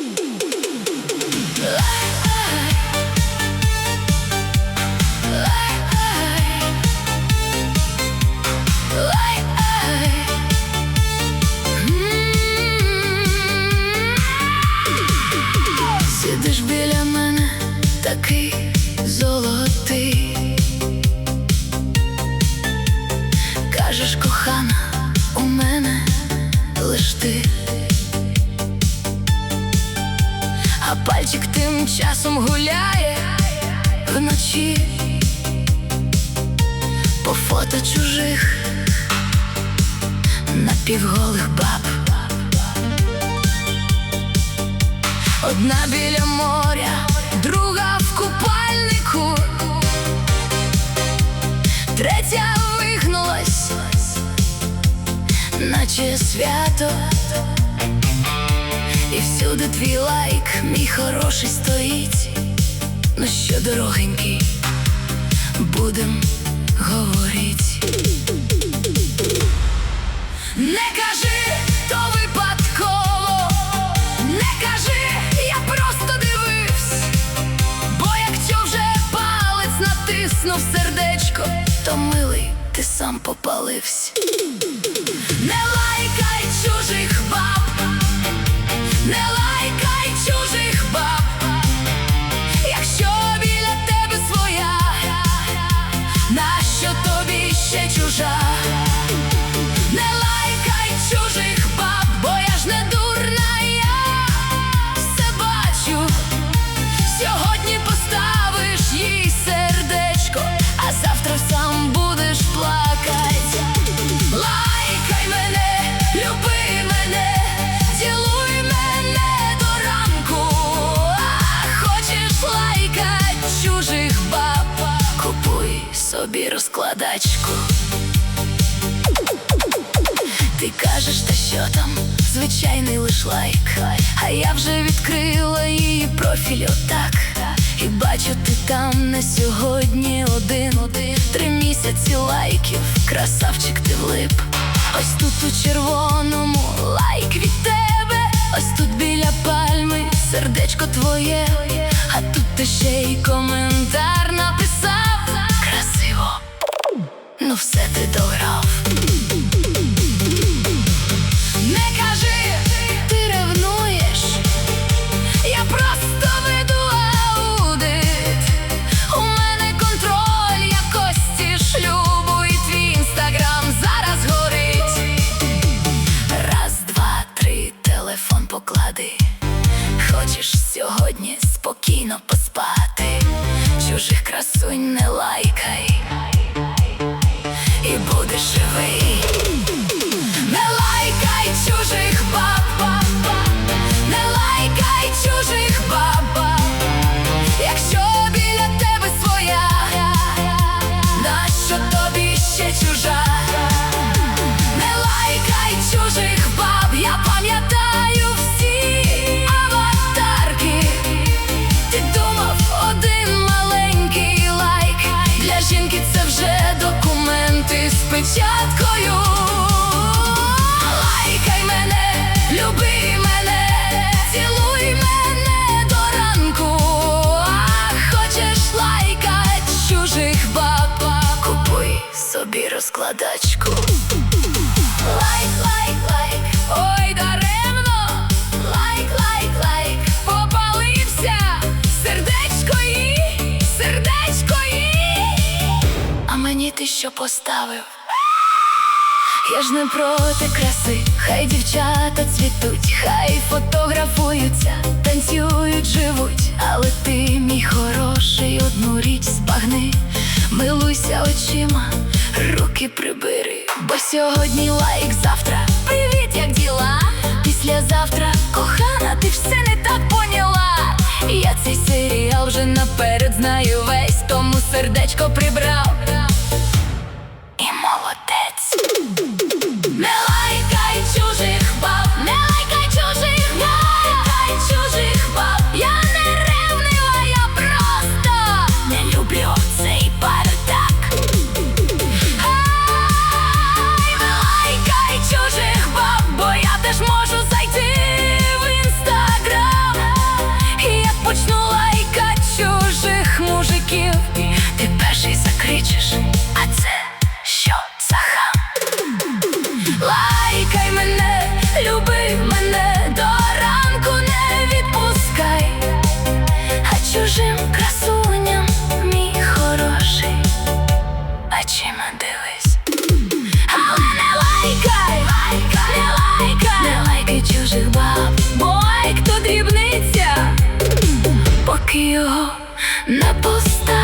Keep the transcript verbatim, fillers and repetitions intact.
Сидиш біля мене, такий золотий, кажеш, кохана, у мене лиш ти. А пальчик тим часом гуляє вночі по фото чужих напівголих баб. Одна біля моря, друга в купальнику, третя вигнулась, наче свято. І всюди твій лайк, мій хороший, стоїть. Ну що, дорогенький, будем говорить. Не кажи, то випадково, не кажи, я просто дивився. Бо якщо вже палець натиснув сердечко, то, милий, ти сам попалився. Не лайкай чужих баб, не лайкай чужих баб, якщо біля тебе своя, нащо тобі ще чужа? Не лайкай чужих баб, бо я ж не дурна, я все бачу. Сьогодні поставиш їй сердечко, а завтра сам будеш плакать. Лайкай мене, люби мене, цілуй мене до ранку. А хочеш лайкать чужих баб, купуй собі розкладачку. Ти кажеш, та що там, звичайний лиш лайк. А я вже відкрила її профіль отак, і бачу, ти там на сьогодні один. Три місяці лайків, красавчик, ти влип. Ось тут у червоному лайк від тебе, ось тут біля пальми сердечко твоє, а тут ти ще й коментар написав. Красиво, ну все ти дограв. Не кажи, ти ревнуєш, я просто веду аудит. У мене контроль якості шлюбу, і твій інстаграм зараз горить. Раз, два, три, телефон поклади. Хочеш сьогодні спокійно поспати, чужих красунь не лайкай, і будеш живий. Не лайкай чужих баб, не лайкай чужих баб, якщо біля тебе своя, нащо тобі ще чужа? Не лайкай чужих баб, я пам'ятаю всі аватарки. Ти думав, один маленький лайк для жінки це вже документи з печаткою. Лайкай мене, люби мене, цілуй мене до ранку. А хочеш лайкать чужих баб, купуй собі розкладачку. Лайк, лайк, лайк, ой, даремно. Лайк, лайк, лайк, попалився. Сердечко їй, сердечко їй. А мені ти що поставив? Я ж не проти краси, хай дівчата цвітуть, хай фотографуються, танцюють, живуть. Але ти, мій хороший, одну річ збагни, милуйся очима, руки прибери. Бо сьогодні лайк, завтра привіт, як діла? Післязавтра, кохана, ти все не так поняла. Я цей серіал вже наперед знаю весь, тому сердечко прибрав. І молодець. Не лайкай чужих баб, не лайкай чужих баб, не лайкай чужих баб. Я не ревнива, я просто не люблю цей бардак. Ай, не лайкай чужих баб, бо я теж можу зайти в інстаграм дрібниця, поки його не постав.